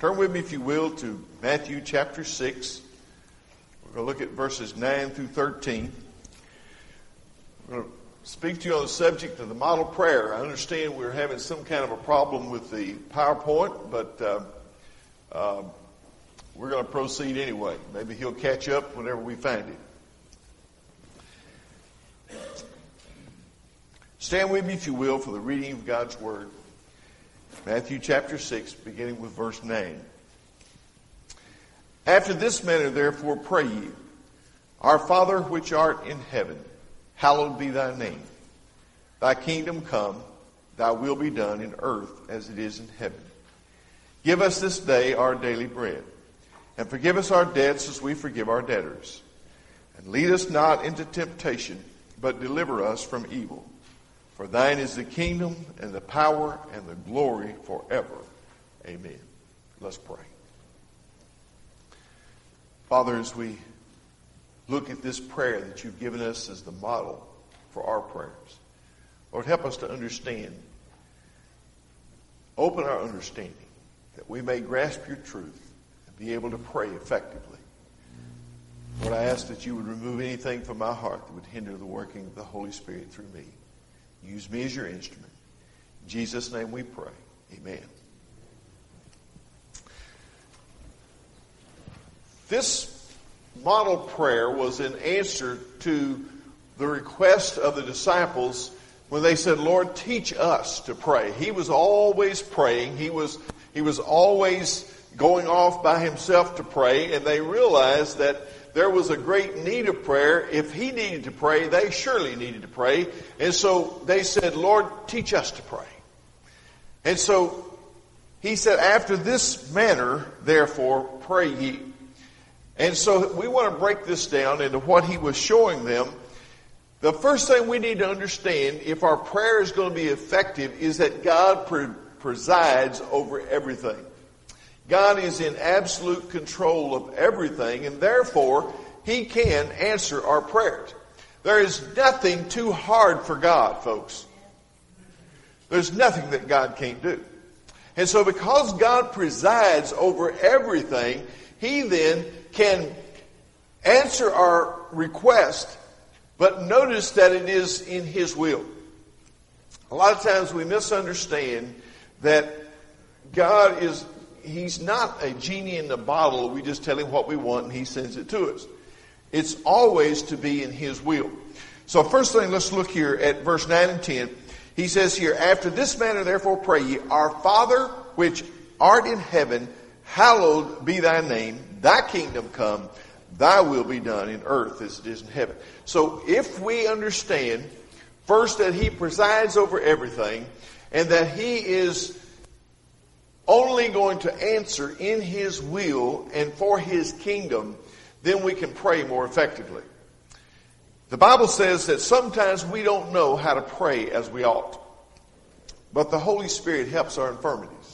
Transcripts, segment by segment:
Turn with me, if you will, to Matthew chapter 6. We're going to look at verses 9 through 13. We're going to speak to you on the subject of the model prayer. I understand we're having some kind of a problem with the PowerPoint, but we're going to proceed anyway. Maybe he'll catch up whenever we find it. Stand with me, if you will, for the reading of God's Word. Matthew chapter 6, beginning with verse 9. After this manner, therefore, pray ye, Our Father which art in heaven, hallowed be thy name. Thy kingdom come, thy will be done in earth as it is in heaven. Give us this day our daily bread, and forgive us our debts as we forgive our debtors. And lead us not into temptation, but deliver us from evil. For thine is the kingdom and the power and the glory forever. Amen. Let's pray. Father, as we look at this prayer that you've given us as the model for our prayers, Lord, help us to understand. Open our understanding that we may grasp your truth and be able to pray effectively. Lord, I ask that you would remove anything from my heart that would hinder the working of the Holy Spirit through me. Use me as your instrument. In Jesus' name we pray. Amen. This model prayer was an answer to the request of the disciples when they said, Lord, teach us to pray. He was always praying. He was always going off by himself to pray, and they realized that there was a great need of prayer. If he needed to pray, they surely needed to pray. And so they said, Lord, teach us to pray. And so he said, after this manner, therefore, pray ye. And so we want to break this down into what he was showing them. The first thing we need to understand, if our prayer is going to be effective, is that God presides over everything. God is in absolute control of everything, and therefore, he can answer our prayers. There is nothing too hard for God, folks. There's nothing that God can't do. And so because God presides over everything, he then can answer our request, but notice that it is in his will. A lot of times we misunderstand that God is... He's not a genie in the bottle. We just tell him what we want and he sends it to us. It's always to be in his will. So first thing, let's look here at verse 9 and 10. He says here, After this manner therefore pray ye, Our Father which art in heaven, hallowed be thy name. Thy kingdom come, thy will be done in earth as it is in heaven. So if we understand first that he presides over everything and that he is only going to answer in his will and for his kingdom, then we can pray more effectively. The Bible says that sometimes we don't know how to pray as we ought. But the Holy Spirit helps our infirmities.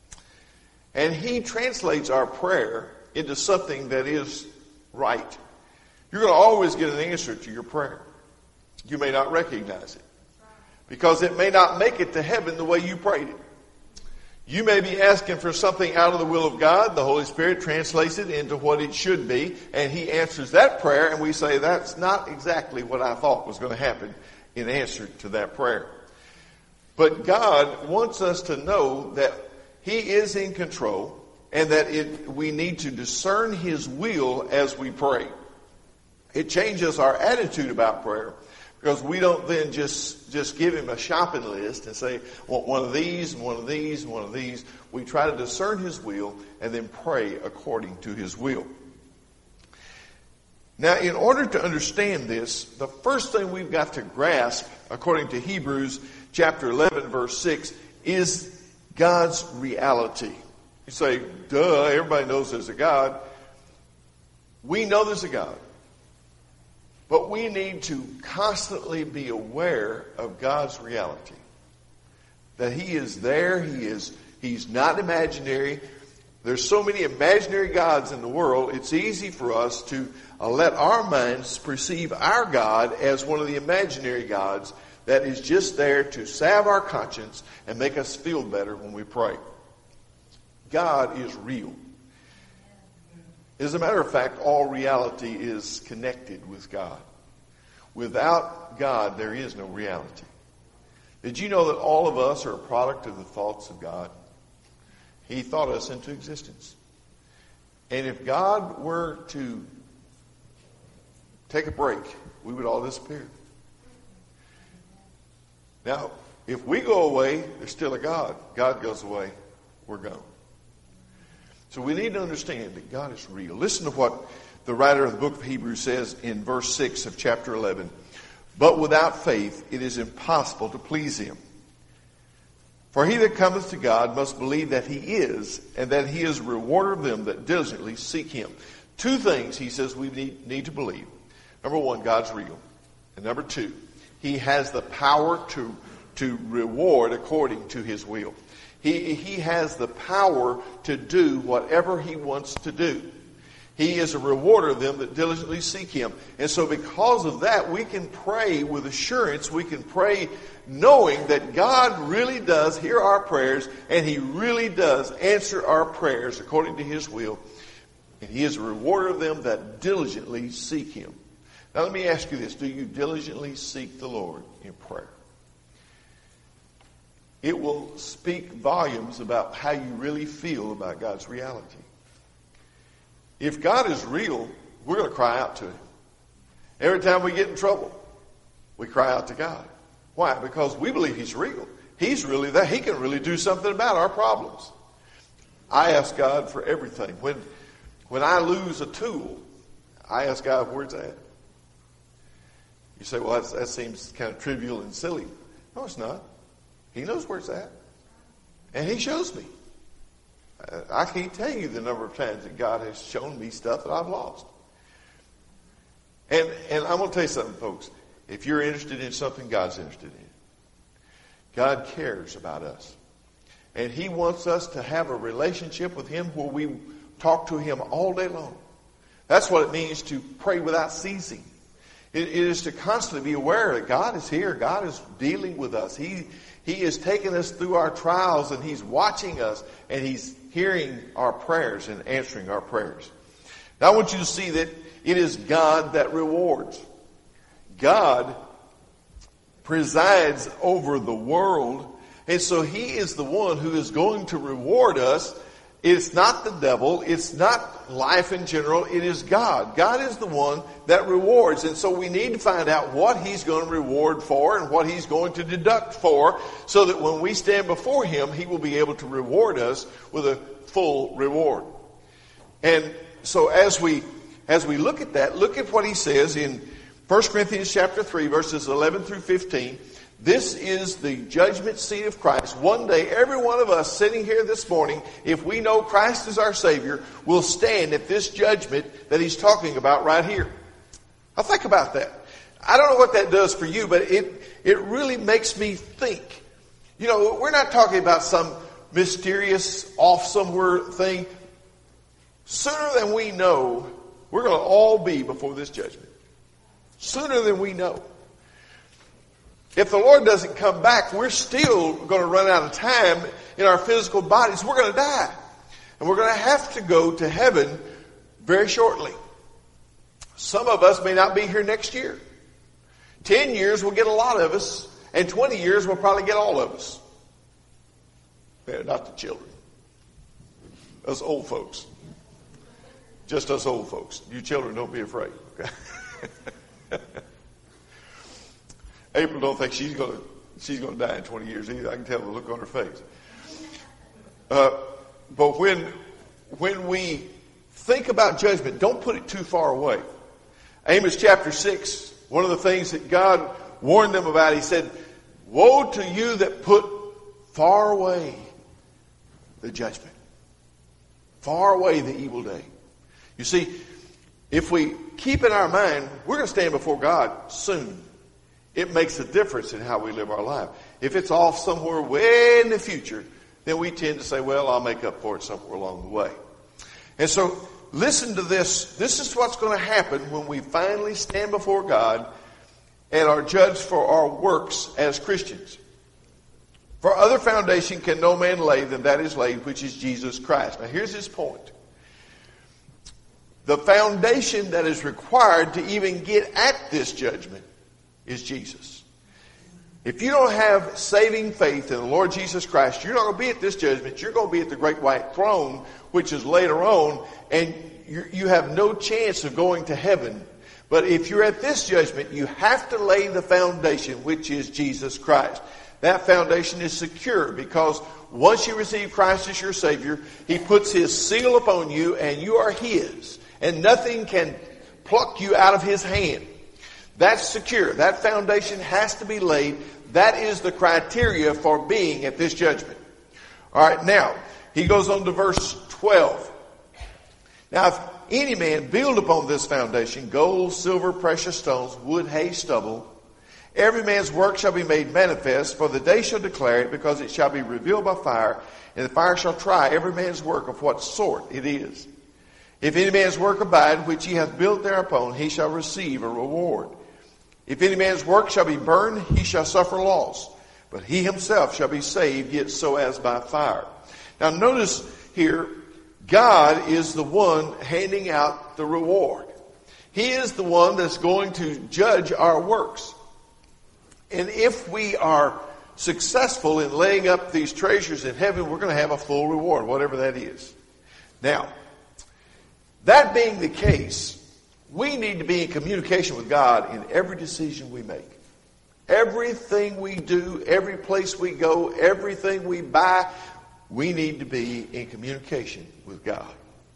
And he translates our prayer into something that is right. You're going to always get an answer to your prayer. You may not recognize it, because it may not make it to heaven the way you prayed it. You may be asking for something out of the will of God. The Holy Spirit translates it into what it should be, and he answers that prayer, and we say, that's not exactly what I thought was going to happen in answer to that prayer. But God wants us to know that he is in control, and that we need to discern his will as we pray. It changes our attitude about prayer, because we don't then just give him a shopping list and say, want one of these and one of these and one of these. We try to discern his will and then pray according to his will. Now, in order to understand this, the first thing we've got to grasp, according to Hebrews chapter 11, verse 6, is God's reality. You say, duh, everybody knows there's a God. We know there's a God. But we need to constantly be aware of God's reality. That he is there, he's not imaginary. There's so many imaginary gods in the world, it's easy for us to let our minds perceive our God as one of the imaginary gods that is just there to salve our conscience and make us feel better when we pray. God is real. As a matter of fact, all reality is connected with God. Without God, there is no reality. Did you know that all of us are a product of the thoughts of God? He thought us into existence. And if God were to take a break, we would all disappear. Now, if we go away, there's still a God. God goes away, we're gone. So we need to understand that God is real. Listen to what the writer of the book of Hebrews says in verse 6 of chapter 11. But without faith it is impossible to please him. For he that cometh to God must believe that he is, and that he is a rewarder of them that diligently seek him. Two things, he says, we need to believe. Number one, God's real. And number two, he has the power to reward according to his will. He has the power to do whatever he wants to do. He is a rewarder of them that diligently seek him. And so because of that, we can pray with assurance. We can pray knowing that God really does hear our prayers, and he really does answer our prayers according to his will. And he is a rewarder of them that diligently seek him. Now let me ask you this. Do you diligently seek the Lord in prayer? It will speak volumes about how you really feel about God's reality. If God is real, we're going to cry out to him. Every time we get in trouble, we cry out to God. Why? Because we believe he's real. He's really there. He can really do something about our problems. I ask God for everything. When I lose a tool, I ask God, where's that? You say, well, that seems kind of trivial and silly. No, it's not. He knows where it's at. And he shows me. I can't tell you the number of times that God has shown me stuff that I've lost. And I'm going to tell you something, folks. If you're interested in something, God's interested in it. God cares about us. And he wants us to have a relationship with him where we talk to him all day long. That's what it means to pray without ceasing. It is to constantly be aware that God is here. God is dealing with us. He is taking us through our trials, and he's watching us, and he's hearing our prayers and answering our prayers. Now I want you to see that it is God that rewards. God presides over the world, and so he is the one who is going to reward us. It's not the devil. It's not life in general. It is God. God is the one that rewards. And so we need to find out what he's going to reward for and what he's going to deduct for, so that when we stand before him, he will be able to reward us with a full reward. And so as we look at that, look at what he says in 1 Corinthians chapter 3, verses 11 through 15. This is the judgment seat of Christ. One day, every one of us sitting here this morning, if we know Christ is our Savior, will stand at this judgment that he's talking about right here. Now think about that. I don't know what that does for you, but it really makes me think. You know, we're not talking about some mysterious off somewhere thing. Sooner than we know, we're going to all be before this judgment. Sooner than we know. If the Lord doesn't come back, we're still going to run out of time in our physical bodies. We're going to die. And we're going to have to go to heaven very shortly. Some of us may not be here next year. 10 years will get a lot of us, and 20 years will probably get all of us. Not the children. Us old folks. Just us old folks. You children, don't be afraid. Okay? April don't think she's going to die in 20 years either. I can tell the look on her face. But when we think about judgment, don't put it too far away. Amos chapter 6, one of the things that God warned them about, he said, woe to you that put far away the judgment. Far away the evil day. You see, if we keep in our mind, we're going to stand before God soon. It makes a difference in how we live our life. If it's off somewhere way in the future, then we tend to say, well, I'll make up for it somewhere along the way. And so, listen to this. This is what's going to happen when we finally stand before God and are judged for our works as Christians. For other foundation can no man lay than that is laid, which is Jesus Christ. Now here's his point. The foundation that is required to even get at this judgment is Jesus. If you don't have saving faith in the Lord Jesus Christ, you're not going to be at this judgment. You're going to be at the great white throne, which is later on, and you have no chance of going to heaven. But if you're at this judgment, you have to lay the foundation, which is Jesus Christ. That foundation is secure because once you receive Christ as your Savior, He puts His seal upon you and you are His. And nothing can pluck you out of His hand. That's secure. That foundation has to be laid. That is the criteria for being at this judgment. All right, now, he goes on to verse 12. Now, if any man build upon this foundation, gold, silver, precious stones, wood, hay, stubble, every man's work shall be made manifest, for the day shall declare it, because it shall be revealed by fire, and the fire shall try every man's work of what sort it is. If any man's work abide, which he hath built thereupon, he shall receive a reward. If any man's work shall be burned, he shall suffer loss, but he himself shall be saved, yet so as by fire. Now notice here, God is the one handing out the reward. He is the one that's going to judge our works. And if we are successful in laying up these treasures in heaven, we're going to have a full reward, whatever that is. Now, that being the case, we need to be in communication with God in every decision we make. Everything we do, every place we go, everything we buy, we need to be in communication with God.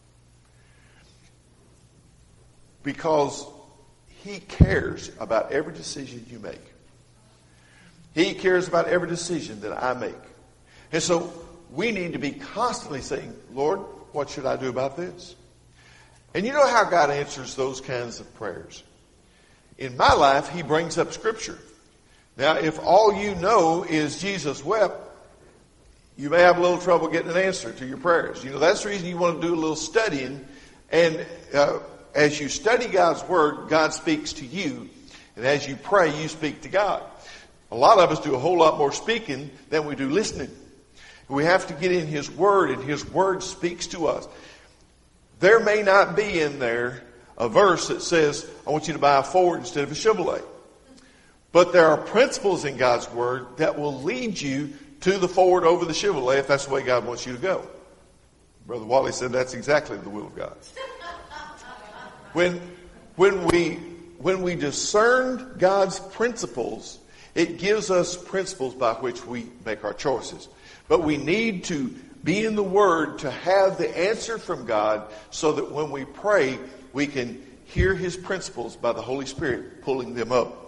Because He cares about every decision you make. He cares about every decision that I make. And so we need to be constantly saying, Lord, what should I do about this? And you know how God answers those kinds of prayers. In my life, He brings up Scripture. Now, if all you know is Jesus wept, you may have a little trouble getting an answer to your prayers. You know, that's the reason you want to do a little studying. And as you study God's Word, God speaks to you. And as you pray, you speak to God. A lot of us do a whole lot more speaking than we do listening. We have to get in His Word, and His Word speaks to us. There may not be in there a verse that says, I want you to buy a Ford instead of a Chevrolet. But there are principles in God's Word that will lead you to the Ford over the Chevrolet if that's the way God wants you to go. Brother Wally said that's exactly the will of God. When we discern God's principles, it gives us principles by which we make our choices. But we need to be in the Word to have the answer from God so that when we pray, we can hear His principles by the Holy Spirit pulling them up.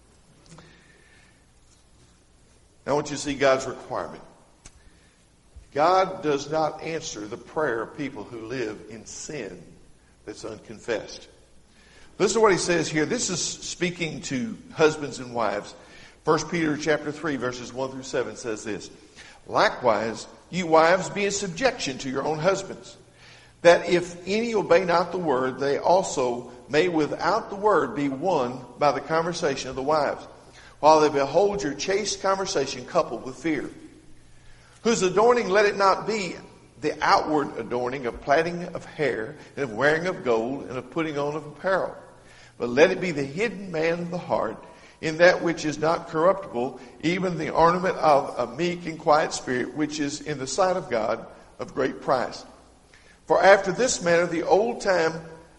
Now I want you to see God's requirement. God does not answer the prayer of people who live in sin that's unconfessed. Listen to what He says here. This is speaking to husbands and wives. 1 Peter chapter 3 verses 1 through 7 says this. Likewise, you wives, be in subjection to your own husbands, that if any obey not the word, they also may without the word be won by the conversation of the wives, while they behold your chaste conversation coupled with fear. Whose adorning let it not be the outward adorning of plaiting of hair, and of wearing of gold, and of putting on of apparel, but let it be the hidden man of the heart, in that which is not corruptible, even the ornament of a meek and quiet spirit, which is in the sight of God of great price. For after this manner, in the old time,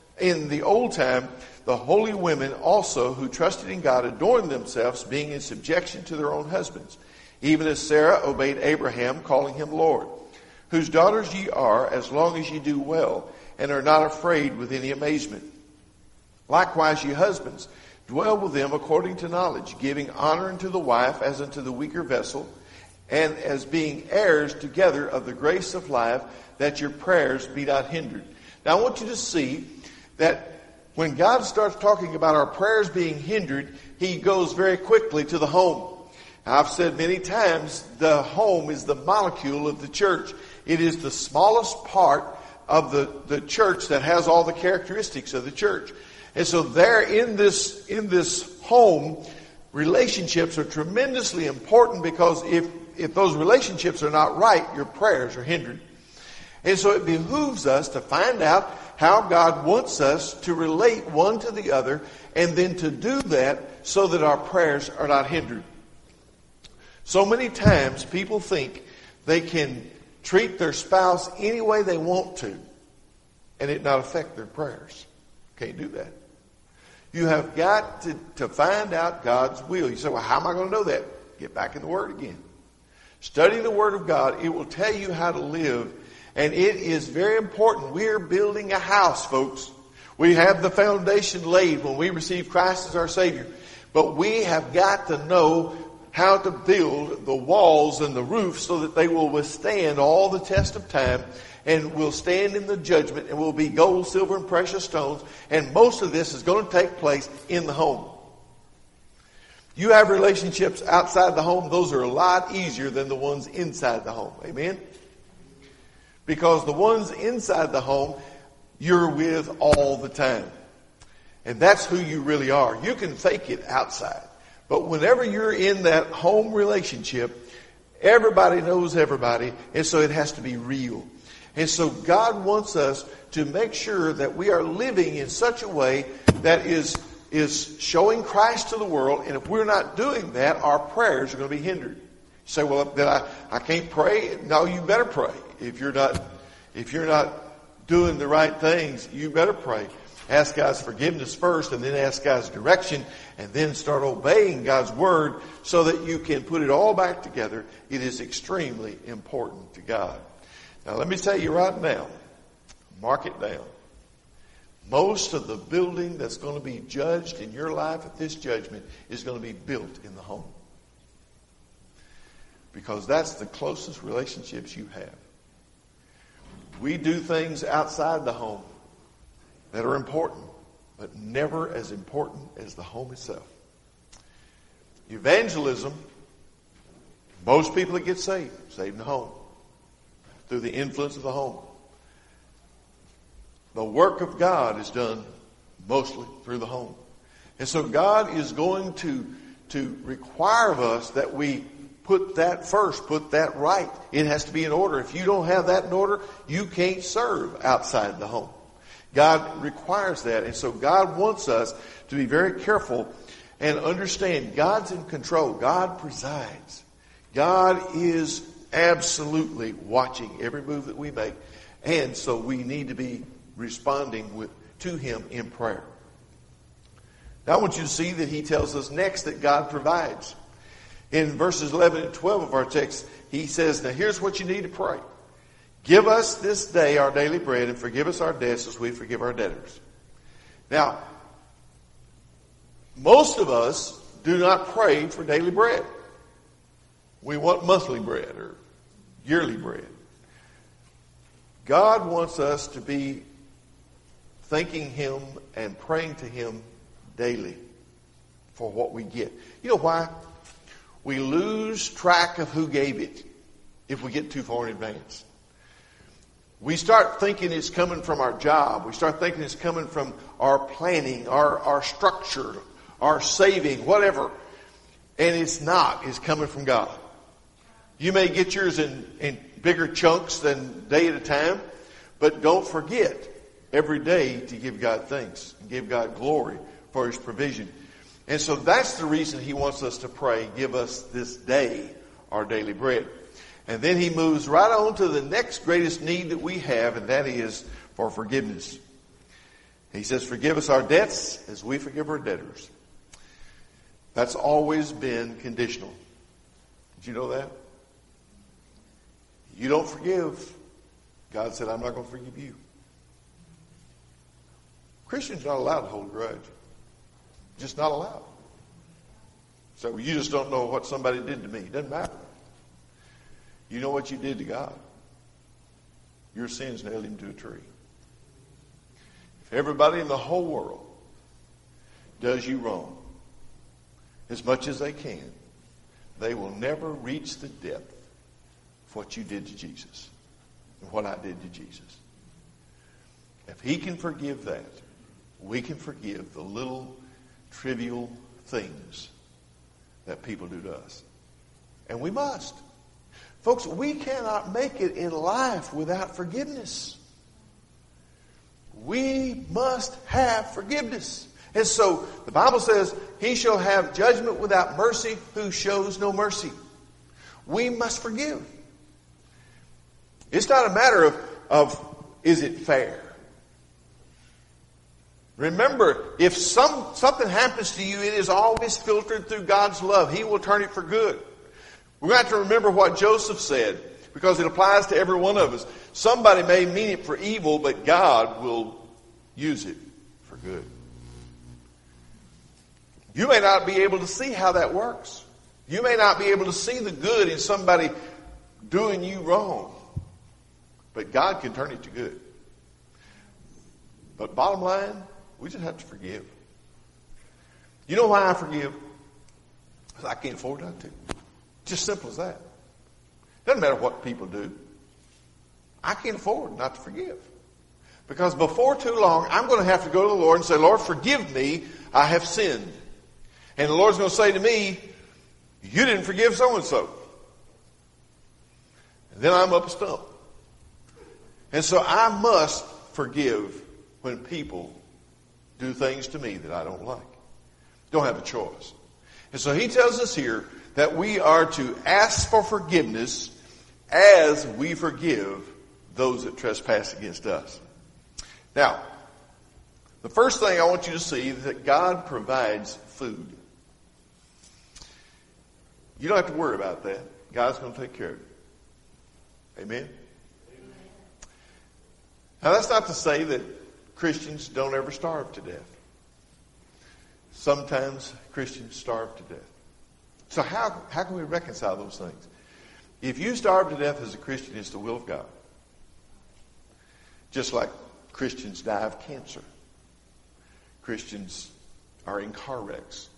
the holy women also who trusted in God adorned themselves, being in subjection to their own husbands, even as Sarah obeyed Abraham, calling him Lord, whose daughters ye are, as long as ye do well, and are not afraid with any amazement. Likewise, ye husbands, dwell with them according to knowledge, giving honor unto the wife as unto the weaker vessel, and as being heirs together of the grace of life, that your prayers be not hindered. Now I want you to see that when God starts talking about our prayers being hindered, He goes very quickly to the home. I've said many times, the home is the molecule of the church. It is the smallest part of the church that has all the characteristics of the church. And so there in this home, relationships are tremendously important, because if those relationships are not right, your prayers are hindered. And so it behooves us to find out how God wants us to relate one to the other, and then to do that so that our prayers are not hindered. So many times people think they can treat their spouse any way they want to and it not affect their prayers. Can't do that. You have got to find out God's will. You say, well, how am I going to know that? Get back in the Word again. Study the Word of God. It will tell you how to live. And it is very important. We're building a house, folks. We have the foundation laid when we receive Christ as our Savior. But we have got to know how to build the walls and the roof so that they will withstand all the test of time and will stand in the judgment and will be gold, silver, and precious stones. And most of this is going to take place in the home. You have relationships outside the home. Those are a lot easier than the ones inside the home. Amen? Because the ones inside the home, you're with all the time. And that's who you really are. You can fake it outside. But whenever you're in that home relationship, everybody knows everybody. And so it has to be real. And so God wants us to make sure that we are living in such a way that is showing Christ to the world. And if we're not doing that, our prayers are going to be hindered. You say, well, then I can't pray. No, you better pray. If you're not doing the right things, you better pray. Ask God's forgiveness first, and then ask God's direction, and then start obeying God's word so that you can put it all back together. It is extremely important to God. Now, let me tell you right now, mark it down. Most of the building that's going to be judged in your life at this judgment is going to be built in the home. Because that's the closest relationships you have. We do things outside the home that are important, but never as important as the home itself. Evangelism, most people that get saved in the home, through the influence of the home. The work of God is done mostly through the home. And so God is going to require of us that we put that first, put that right. It has to be in order. If you don't have that in order, you can't serve outside the home. God requires that. And so God wants us to be very careful and understand God's in control. God presides. God is absolutely watching every move that we make. And so we need to be responding to Him in prayer. Now I want you to see that He tells us next that God provides. In verses 11 and 12 of our text, He says, now here's what you need to pray. Give us this day our daily bread, and forgive us our debts as we forgive our debtors. Now, most of us do not pray for daily bread. We want monthly bread or yearly bread. God wants us to be thanking Him and praying to Him daily for what we get. You know why? We lose track of who gave it if we get too far in advance. We start thinking it's coming from our job. We start thinking it's coming from our planning, our structure, our saving, whatever. And it's not. It's coming from God. You may get yours in bigger chunks than day at a time, but don't forget every day to give God thanks and give God glory for His provision. And so that's the reason He wants us to pray, give us this day our daily bread. And then He moves right on to the next greatest need that we have, and that is for forgiveness. He says, forgive us our debts as we forgive our debtors. That's always been conditional. Did you know that? You don't forgive. God said, I'm not going to forgive you. Christians are not allowed to hold a grudge. Just not allowed. So you just don't know what somebody did to me. It doesn't matter. You know what you did to God. Your sins nailed Him to a tree. If everybody in the whole world does you wrong as much as they can, they will never reach the depth of what you did to Jesus and what I did to Jesus. If He can forgive that, we can forgive the little trivial things that people do to us. And we must. Folks, we cannot make it in life without forgiveness. We must have forgiveness. And so the Bible says, he shall have judgment without mercy who shows no mercy. We must forgive. It's not a matter of is it fair? Remember, if something happens to you, it is always filtered through God's love. He will turn it for good. We're going to have to remember what Joseph said, because it applies to every one of us. Somebody may mean it for evil, but God will use it for good. You may not be able to see how that works. You may not be able to see the good in somebody doing you wrong. But God can turn it to good. But bottom line, we just have to forgive. You know why I forgive? Because I can't afford not to. Just simple as that. Doesn't matter what people do. I can't afford not to forgive. Because before too long, I'm going to have to go to the Lord and say, Lord, forgive me, I have sinned. And the Lord's going to say to me, you didn't forgive so-and-so. And then I'm up a stump. And so I must forgive when people do things to me that I don't like. Don't have a choice. And so he tells us here that we are to ask for forgiveness as we forgive those that trespass against us. Now, the first thing I want you to see is that God provides food. You don't have to worry about that. God's going to take care of it. Amen? Now, that's not to say that Christians don't ever starve to death. Sometimes Christians starve to death. So how can we reconcile those things? If you starve to death as a Christian, it's the will of God. Just like Christians die of cancer. Christians are in car wrecks.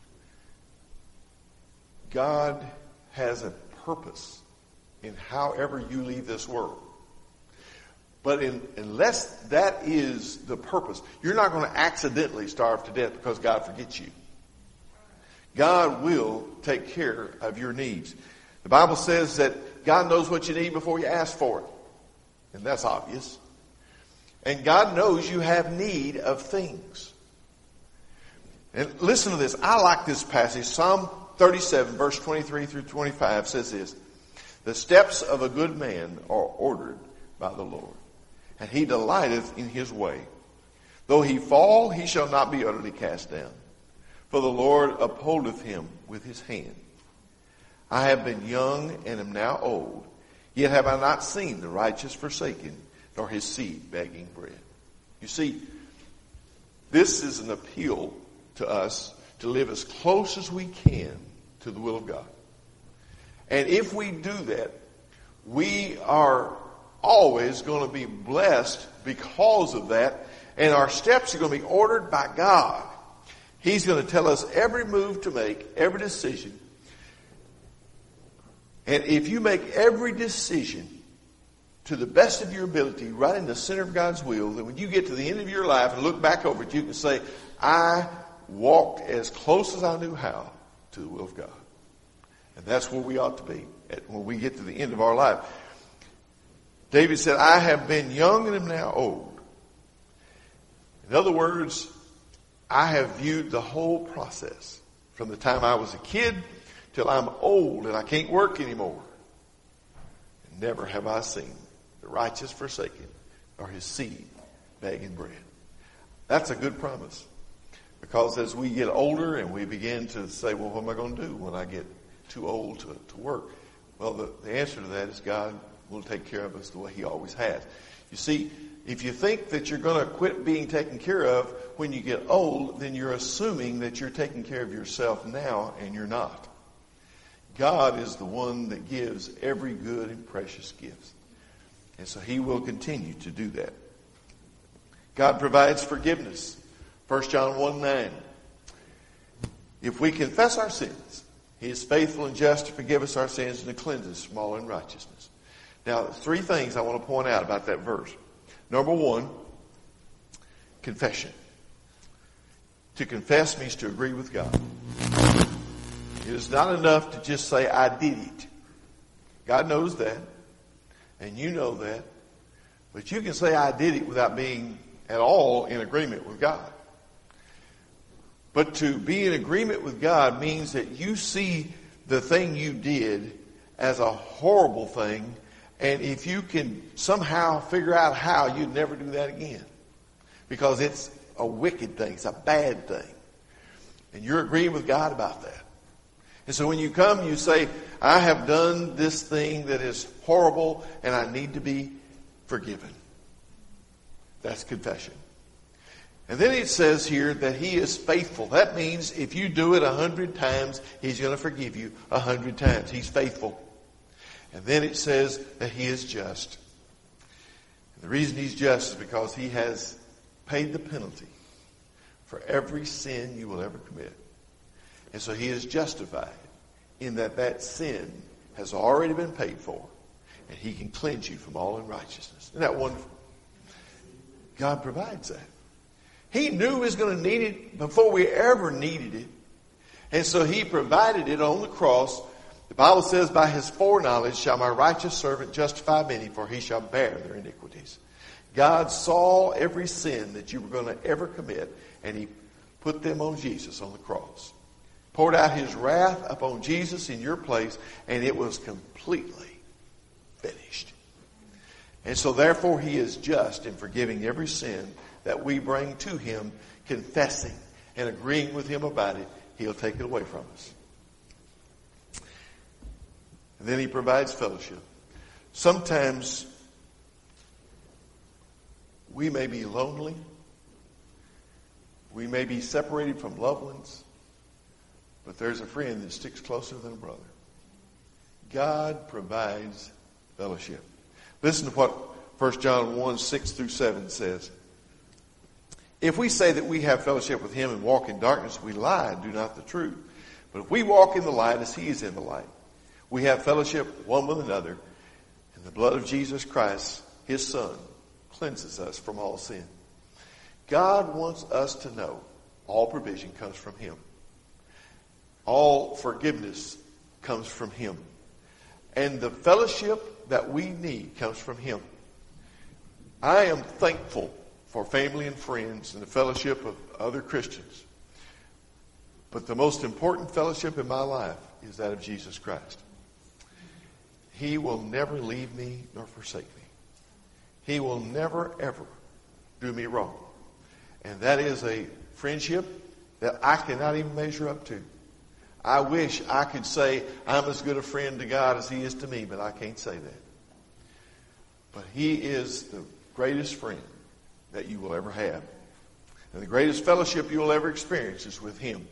God has a purpose in however you leave this world. But unless that is the purpose, you're not going to accidentally starve to death because God forgets you. God will take care of your needs. The Bible says that God knows what you need before you ask for it. And that's obvious. And God knows you have need of things. And listen to this. I like this passage. Psalm 37, verse 23 through 25 says this. The steps of a good man are ordered by the Lord, and he delighteth in his way. Though he fall, he shall not be utterly cast down. For the Lord upholdeth him with his hand. I have been young and am now old, yet have I not seen the righteous forsaken, nor his seed begging bread. You see, this is an appeal to us to live as close as we can to the will of God. And if we do that, we are always going to be blessed because of that. And our steps are going to be ordered by God. He's going to tell us every move to make, every decision. And if you make every decision to the best of your ability, right in the center of God's will, then when you get to the end of your life and look back over it, you can say, I walked as close as I knew how to the will of God. And that's where we ought to be when we get to the end of our life. David said, I have been young and am now old. In other words, I have viewed the whole process from the time I was a kid till I'm old and I can't work anymore. And never have I seen the righteous forsaken or his seed begging bread. That's a good promise. Because as we get older and we begin to say, well, what am I going to do when I get too old to work? Well, the answer to that is God will take care of us the way he always has. You see, if you think that you're going to quit being taken care of when you get old, then you're assuming that you're taking care of yourself now, and you're not. God is the one that gives every good and precious gift. And so he will continue to do that. God provides forgiveness. 1 John 1:9. If we confess our sins, he is faithful and just to forgive us our sins and to cleanse us from all unrighteousness. Now, three things I want to point out about that verse. Number one, confession. To confess means to agree with God. It is not enough to just say, I did it. God knows that. And you know that. But you can say, I did it without being at all in agreement with God. But to be in agreement with God means that you see the thing you did as a horrible thing, and if you can somehow figure out how, you'd never do that again. Because it's a wicked thing. It's a bad thing. And you're agreeing with God about that. And so when you come, you say, I have done this thing that is horrible, and I need to be forgiven. That's confession. And then it says here that He is faithful. That means if you do it 100 times, He's going to forgive you 100 times. He's faithful. And then it says that He is just. And the reason He's just is because He has paid the penalty for every sin you will ever commit. And so He is justified in that sin has already been paid for, and He can cleanse you from all unrighteousness. Isn't that wonderful? God provides that. He knew He was going to need it before we ever needed it. And so He provided it on the cross. The Bible says, by His foreknowledge shall my righteous servant justify many, for he shall bear their iniquities. God saw every sin that you were going to ever commit, and He put them on Jesus on the cross. Poured out His wrath upon Jesus in your place, and it was completely finished. And so therefore He is just in forgiving every sin that we bring to Him, confessing and agreeing with Him about it. He'll take it away from us. And then He provides fellowship. Sometimes we may be lonely. We may be separated from loved ones. But there's a friend that sticks closer than a brother. God provides fellowship. Listen to what 1 John 1, 6 through 7 says. If we say that we have fellowship with Him and walk in darkness, we lie and do not the truth. But if we walk in the light as He is in the light, we have fellowship one with another, and the blood of Jesus Christ, His Son, cleanses us from all sin. God wants us to know all provision comes from Him. All forgiveness comes from Him. And the fellowship that we need comes from Him. I am thankful for family and friends and the fellowship of other Christians. But the most important fellowship in my life is that of Jesus Christ. He will never leave me nor forsake me. He will never, ever do me wrong. And that is a friendship that I cannot even measure up to. I wish I could say I'm as good a friend to God as He is to me, but I can't say that. But He is the greatest friend that you will ever have. And the greatest fellowship you will ever experience is with Him.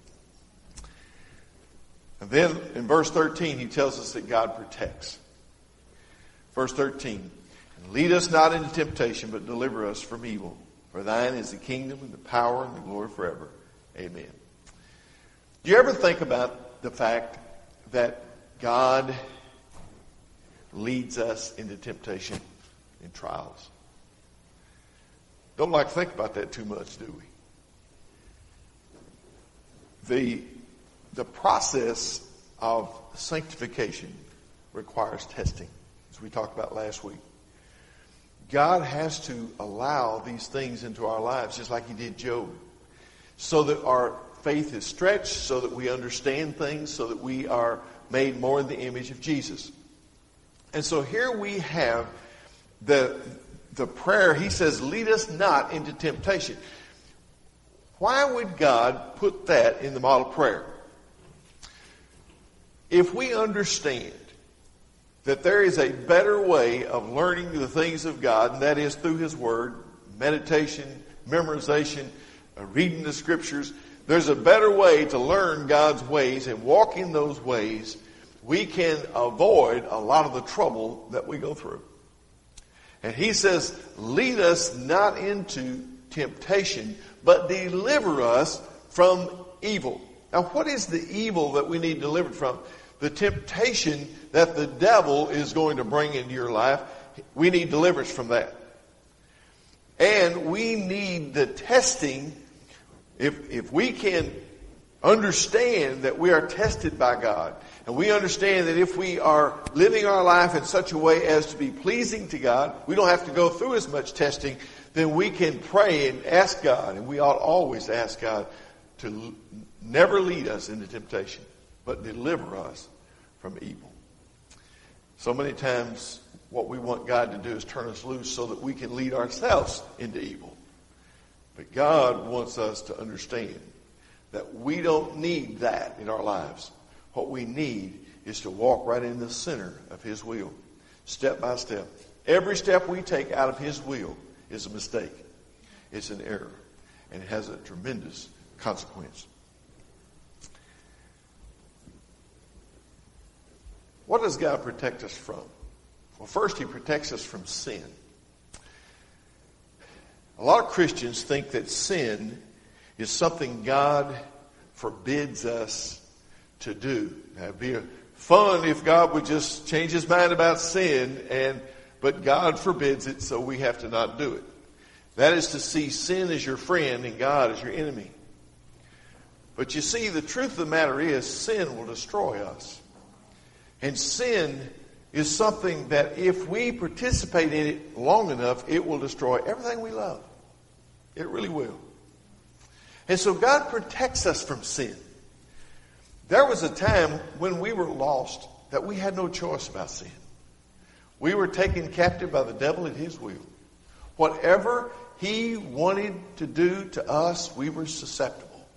And then in verse 13, He tells us that God protects. Verse 13, and lead us not into temptation, but deliver us from evil. For thine is the kingdom and the power and the glory forever. Amen. Do you ever think about the fact that God leads us into temptation and trials? Don't like to think about that too much, do we? The process of sanctification requires testing, as we talked about last week. God has to allow these things into our lives, just like He did Job, so that our faith is stretched, so that we understand things, so that we are made more in the image of Jesus. And so here we have the prayer. He says, lead us not into temptation. Why would God put that in the model prayer? If we understand that there is a better way of learning the things of God, and that is through His Word, meditation, memorization, reading the Scriptures, there's a better way to learn God's ways and walk in those ways, we can avoid a lot of the trouble that we go through. And He says, lead us not into temptation, but deliver us from evil. Now, what is the evil that we need delivered from? The temptation that the devil is going to bring into your life. We need deliverance from that. And we need the testing. If we can understand that we are tested by God, And we understand that if we are living our life in such a way as to be pleasing to God, we don't have to go through as much testing, then we can pray and ask God, and we ought always ask God to never lead us into temptation, but deliver us from evil. So many times what we want God to do is turn us loose so that we can lead ourselves into evil. But God wants us to understand that we don't need that in our lives. What we need is to walk right in the center of His will, step by step. Every step we take out of His will is a mistake. It's an error, and it has a tremendous consequence. What does God protect us from? Well, first, He protects us from sin. A lot of Christians think that sin is something God forbids us to do. Now, it'd be fun if God would just change His mind about sin, but God forbids it, so we have to not do it. That is to see sin as your friend and God as your enemy. But you see, the truth of the matter is sin will destroy us. And sin is something that if we participate in it long enough, it will destroy everything we love. It really will. And so God protects us from sin. There was a time when we were lost that we had no choice about sin. We were taken captive by the devil at his will. Whatever he wanted to do to us, we were susceptible.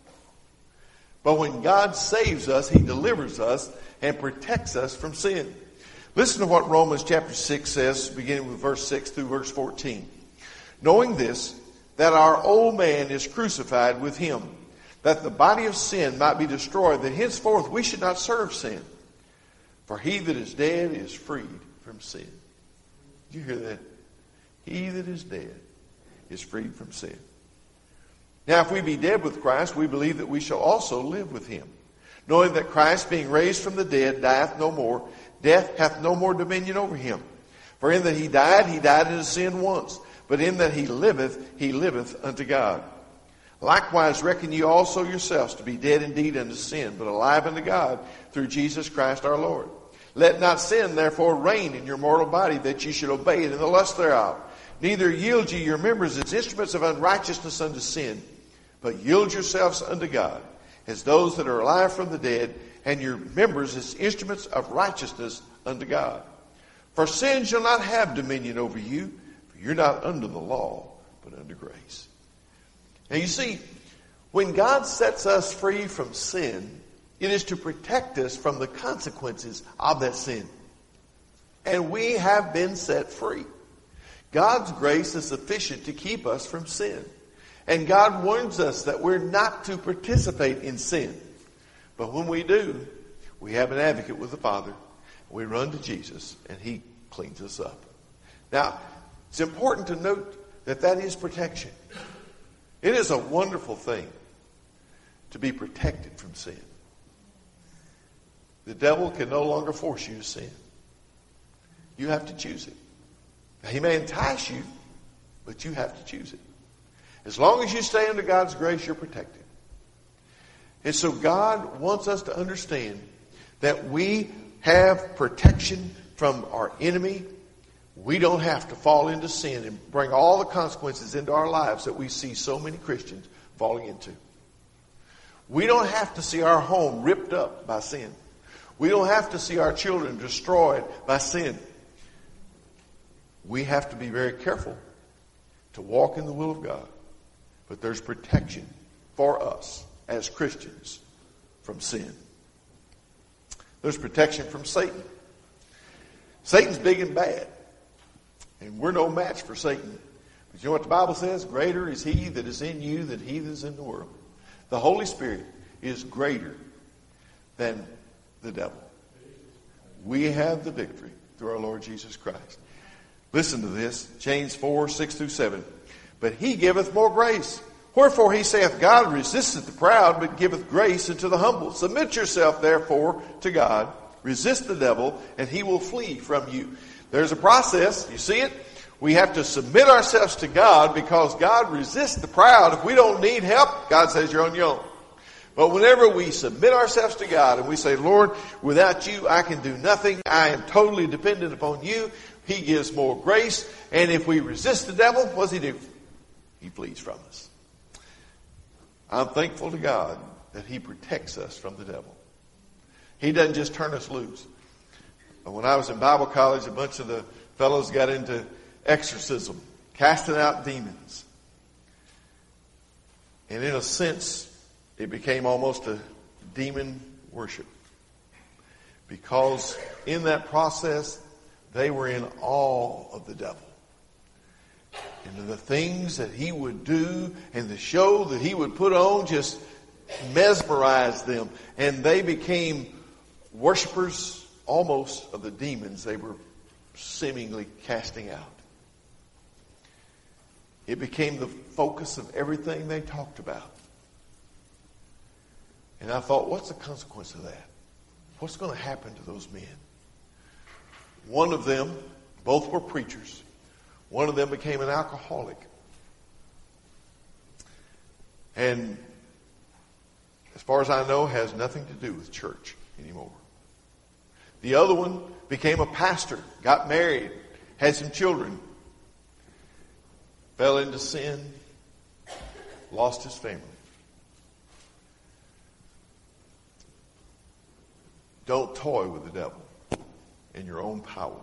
But when God saves us, He delivers us and protects us from sin. Listen to what Romans chapter 6 says, beginning with verse 6 through verse 14. Knowing this, that our old man is crucified with Him, that the body of sin might be destroyed, that henceforth we should not serve sin. For he that is dead is freed from sin. Did you hear that? He that is dead is freed from sin. Now, if we be dead with Christ, we believe that we shall also live with Him, knowing that Christ, being raised from the dead, dieth no more. Death hath no more dominion over Him. For in that He died unto sin once. But in that He liveth unto God. Likewise reckon ye also yourselves to be dead indeed unto sin, but alive unto God through Jesus Christ our Lord. Let not sin therefore reign in your mortal body, that ye should obey it in the lust thereof. Neither yield ye your members as instruments of unrighteousness unto sin, but yield yourselves unto God, as those that are alive from the dead, and your members as instruments of righteousness unto God. For sin shall not have dominion over you, for you're not under the law, but under grace. Now you see, when God sets us free from sin, it is to protect us from the consequences of that sin. And we have been set free. God's grace is sufficient to keep us from sin. And God warns us that we're not to participate in sin. But when we do, we have an advocate with the Father. We run to Jesus, and He cleans us up. Now, it's important to note that that is protection. It is a wonderful thing to be protected from sin. The devil can no longer force you to sin. You have to choose it. Now, he may entice you, but you have to choose it. As long as you stay under God's grace, you're protected. And so God wants us to understand that we have protection from our enemy. We don't have to fall into sin and bring all the consequences into our lives that we see so many Christians falling into. We don't have to see our home ripped up by sin. We don't have to see our children destroyed by sin. We have to be very careful to walk in the will of God. But there's protection for us as Christians from sin. There's protection from Satan. Satan's big and bad. And we're no match for Satan. But you know what the Bible says? Greater is He that is in you than he that is in the world. The Holy Spirit is greater than the devil. We have the victory through our Lord Jesus Christ. Listen to this. James 4, 6 through 7. But He giveth more grace. Wherefore He saith, God resisteth the proud, but giveth grace unto the humble. Submit yourself therefore to God. Resist the devil, and he will flee from you. There's a process. You see it? We have to submit ourselves to God because God resists the proud. If we don't need help, God says you're on your own. But whenever we submit ourselves to God and we say, Lord, without you I can do nothing. I am totally dependent upon you. He gives more grace. And if we resist the devil, what does he do? He flees from us. I'm thankful to God that he protects us from the devil. He doesn't just turn us loose. When I was in Bible college, a bunch of the fellows got into exorcism, casting out demons. And in a sense, it became almost a demon worship. Because in that process, they were in awe of the devil. And the things that he would do and the show that he would put on just mesmerized them. And they became worshipers almost of the demons they were seemingly casting out. It became the focus of everything they talked about. And I thought, what's the consequence of that? What's going to happen to those men? One of them, both were preachers. One of them became an alcoholic. And as far as I know, has nothing to do with church anymore. The other one became a pastor, got married, had some children, fell into sin, lost his family. Don't toy with the devil in your own power.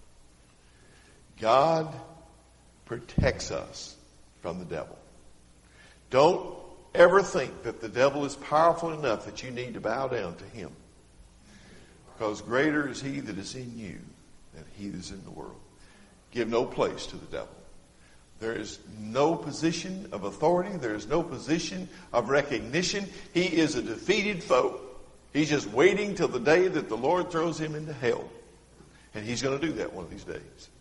God protects us from the devil. Don't ever think that the devil is powerful enough that you need to bow down to him. Because greater is he that is in you than he that is in the world. Give no place to the devil. There is no position of authority. There is no position of recognition. He is a defeated foe. He's just waiting till the day that the Lord throws him into hell. And he's going to do that one of these days.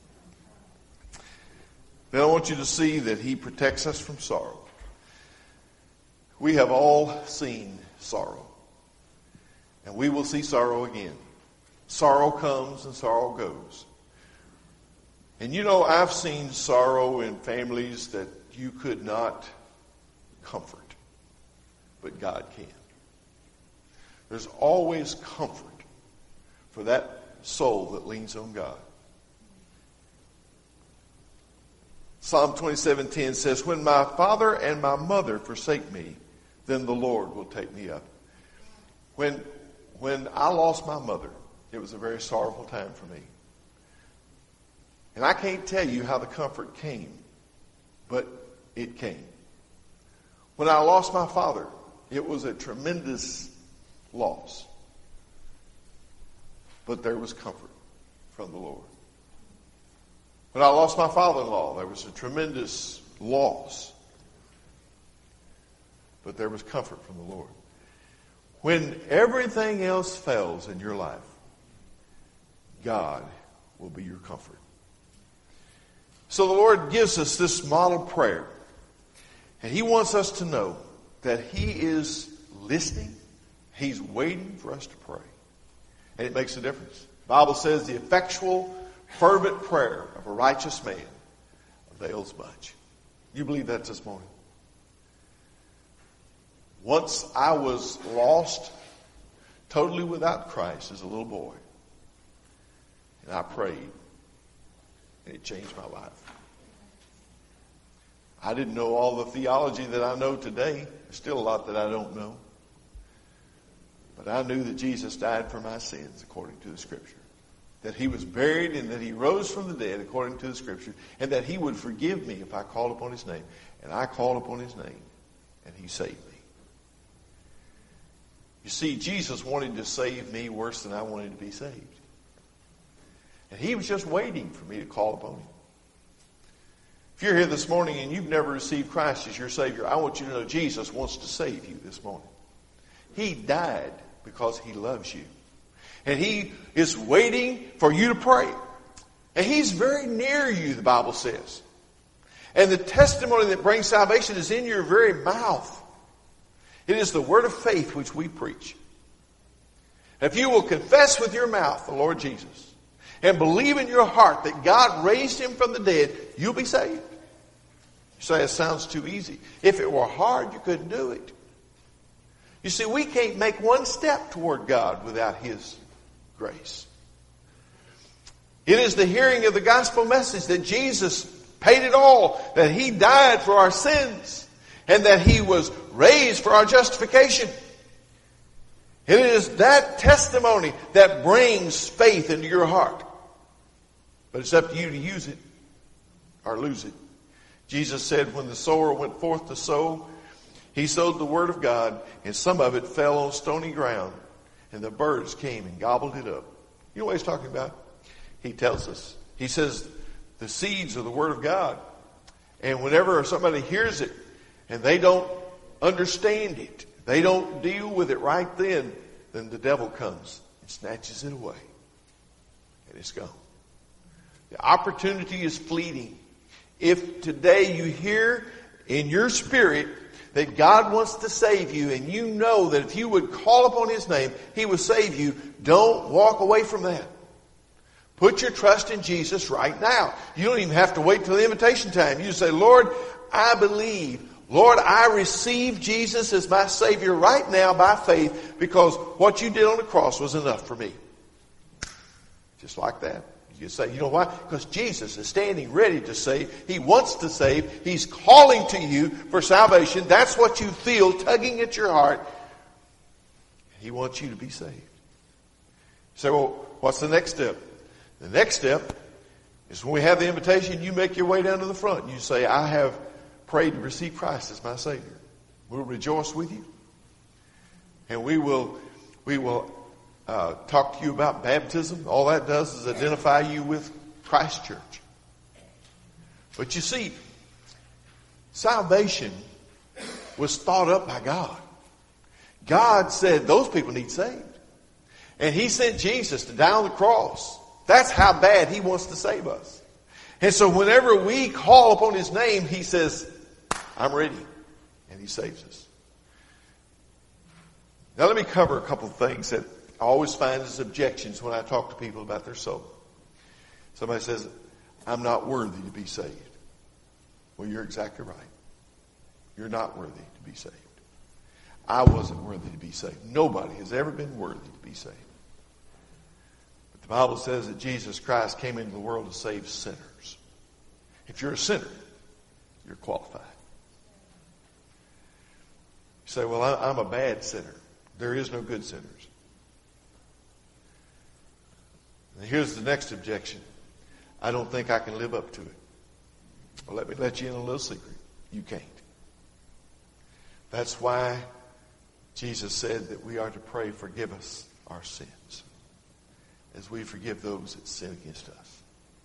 Then I want you to see that he protects us from sorrow. We have all seen sorrow. And we will see sorrow again. Sorrow comes and sorrow goes. And you know, I've seen sorrow in families that you could not comfort. But God can. There's always comfort for that soul that leans on God. Psalm 27:10 says, when my father and my mother forsake me, then the Lord will take me up. When I lost my mother, it was a very sorrowful time for me. And I can't tell you how the comfort came, but it came. When I lost my father, it was a tremendous loss. But there was comfort from the Lord. When I lost my father-in-law, there was a tremendous loss. But there was comfort from the Lord. When everything else fails in your life, God will be your comfort. So the Lord gives us this model prayer. And he wants us to know that he is listening. He's waiting for us to pray. And it makes a difference. The Bible says the effectual, fervent prayer of a righteous man avails much. You believe that this morning? Once I was lost, totally without Christ as a little boy. And I prayed. And it changed my life. I didn't know all the theology that I know today. There's still a lot that I don't know. But I knew that Jesus died for my sins according to the Scripture. That he was buried and that he rose from the dead according to the Scripture. And that he would forgive me if I called upon his name. And I called upon his name. And he saved me. You see, Jesus wanted to save me worse than I wanted to be saved. And he was just waiting for me to call upon him. If you're here this morning and you've never received Christ as your Savior, I want you to know Jesus wants to save you this morning. He died because he loves you. And he is waiting for you to pray. And he's very near you, the Bible says. And the testimony that brings salvation is in your very mouth. It is the word of faith which we preach. If you will confess with your mouth the Lord Jesus and believe in your heart that God raised him from the dead, you'll be saved. You say, it sounds too easy. If it were hard, you couldn't do it. You see, we can't make one step toward God without His grace. It is the hearing of the gospel message that Jesus paid it all, that He died for our sins, and that He was raised for our justification. It is that testimony that brings faith into your heart. But it's up to you to use it or lose it. Jesus said when the sower went forth to sow, he sowed the word of God, and some of it fell on stony ground, and the birds came and gobbled it up. You know what he's talking about? He tells us. He says the seeds are the word of God. And whenever somebody hears it and they don't understand it, they don't deal with it right then the devil comes and snatches it away. And it's gone. The opportunity is fleeting. If today you hear in your spirit that God wants to save you, and you know that if you would call upon His name, He will save you, don't walk away from that. Put your trust in Jesus right now. You don't even have to wait till the invitation time. You say, Lord, I believe. Lord, I receive Jesus as my Savior right now by faith, because what you did on the cross was enough for me. Just like that. You say, you know why? Because Jesus is standing ready to save. He wants to save. He's calling to you for salvation. That's what you feel tugging at your heart. He wants you to be saved. You say, well, what's the next step? The next step is when we have the invitation, you make your way down to the front. And you say, I have prayed to receive Christ as my Savior. We'll rejoice with you. And we will talk to you about baptism. All that does is identify you with Christ Church. But you see, salvation was thought up by God. God said those people need saved. And He sent Jesus to die on the cross. That's how bad He wants to save us. And so whenever we call upon His name, He says, I'm ready. And He saves us. Now let me cover a couple of things that I always find as objections when I talk to people about their soul. Somebody says, I'm not worthy to be saved. Well, you're exactly right. You're not worthy to be saved. I wasn't worthy to be saved. Nobody has ever been worthy to be saved. But the Bible says that Jesus Christ came into the world to save sinners. If you're a sinner, you're qualified. You say, well, I'm a bad sinner. There is no good sinners. And here's the next objection. I don't think I can live up to it. Well, let me let you in a little secret. You can't. That's why Jesus said that we are to pray, forgive us our sins, as we forgive those that sin against us.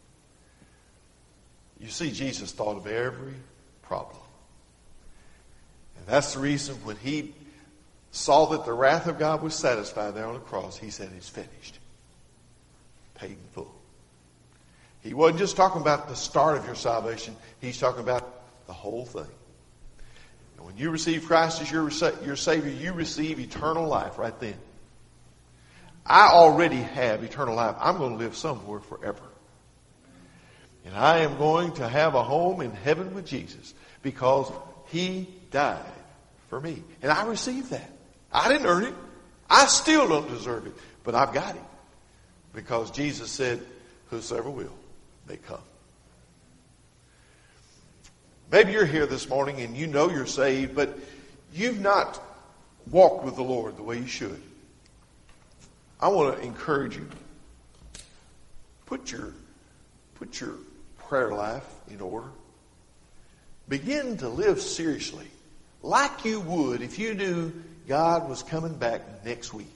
You see, Jesus thought of every problem. And that's the reason when He saw that the wrath of God was satisfied there on the cross, He said, it's finished. Paid in full. He wasn't just talking about the start of your salvation. He's talking about the whole thing. And when you receive Christ as your Savior, you receive eternal life right then. I already have eternal life. I'm going to live somewhere forever. And I am going to have a home in heaven with Jesus because He died for me. And I received that. I didn't earn it. I still don't deserve it. But I've got it. Because Jesus said, whosoever will, may come. Maybe you're here this morning and you know you're saved, but you've not walked with the Lord the way you should. I want to encourage you. Put your prayer life in order. Begin to live seriously, like you would if you knew God was coming back next week.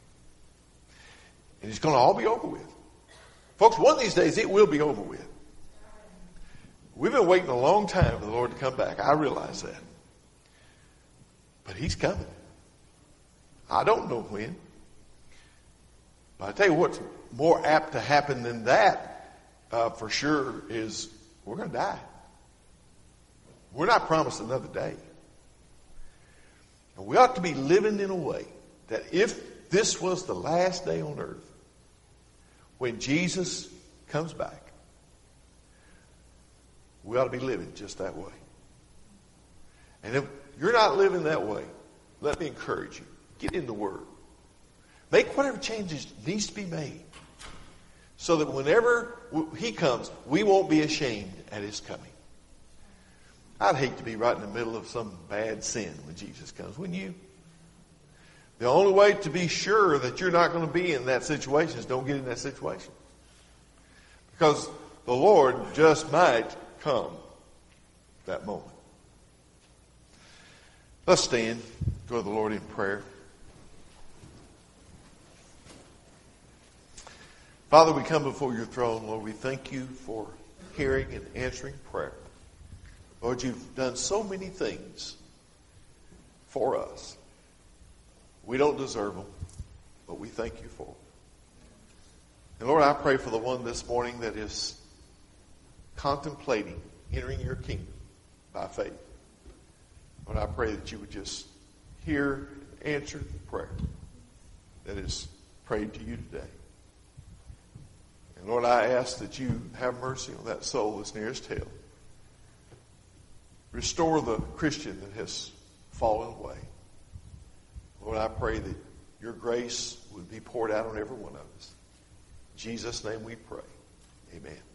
And it's going to all be over with. Folks, one of these days it will be over with. We've been waiting a long time for the Lord to come back. I realize that. But He's coming. I don't know when. But I tell you what's more apt to happen than that, for sure, is we're going to die. We're not promised another day. And we ought to be living in a way that if this was the last day on earth, when Jesus comes back, we ought to be living just that way. And if you're not living that way, let me encourage you. Get in the Word. Make whatever changes needs to be made so that whenever He comes, we won't be ashamed at His coming. I'd hate to be right in the middle of some bad sin when Jesus comes, wouldn't you? The only way to be sure that you're not going to be in that situation is don't get in that situation. Because the Lord just might come that moment. Let's stand. Go to the Lord in prayer. Father, we come before your throne. Lord, we thank you for hearing and answering prayer. Lord, you've done so many things for us. We don't deserve them, but we thank you for them. And Lord, I pray for the one this morning that is contemplating entering your kingdom by faith. Lord, I pray that you would just hear and answer the prayer that is prayed to you today. And Lord, I ask that you have mercy on that soul that's nearest hell. Restore the Christian that has fallen away. Lord, I pray that your grace would be poured out on every one of us. In Jesus' name we pray. Amen.